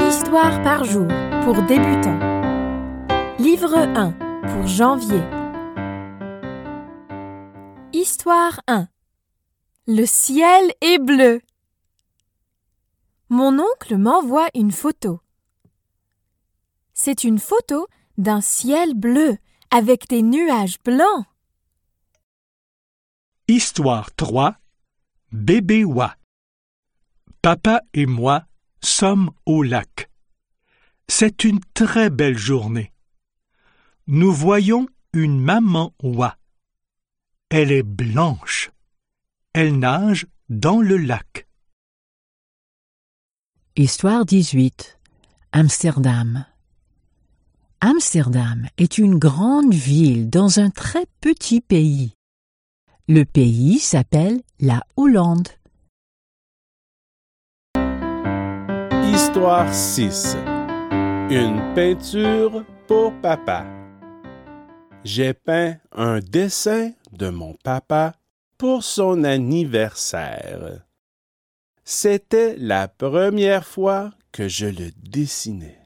histoire par jour pour débutants. Livre 1 pour janvier. Histoire 1. Le ciel est bleu. Mon oncle m'envoie une photo. C'est une photo d'un ciel bleu avec des nuages blancs. Histoire 3. Bébé Oie. Papa et moi sommes au lac. C'est une très belle journée. Nous voyons une maman oie. Elle est blanche. Elle nage dans le lac. Histoire 18. Amsterdam. Amsterdam est une grande ville dans un très petit pays. Le pays s'appelle la Hollande. Histoire 6. Une peinture pour papa. J'ai peint un dessin de mon papa pour son anniversaire. C'était la première fois que je le dessinais.